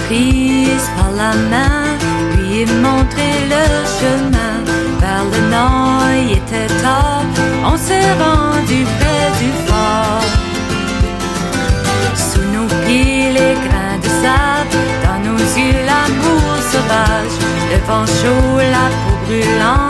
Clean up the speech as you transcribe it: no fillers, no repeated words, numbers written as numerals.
prise par la main, lui montrer le chemin vers le nord. Il était tard, on s'est rendu près du fort. Sous nos pieds les grains de sable, dans nos yeux l'amour sauvage, le vent chaud, la peau brûlante.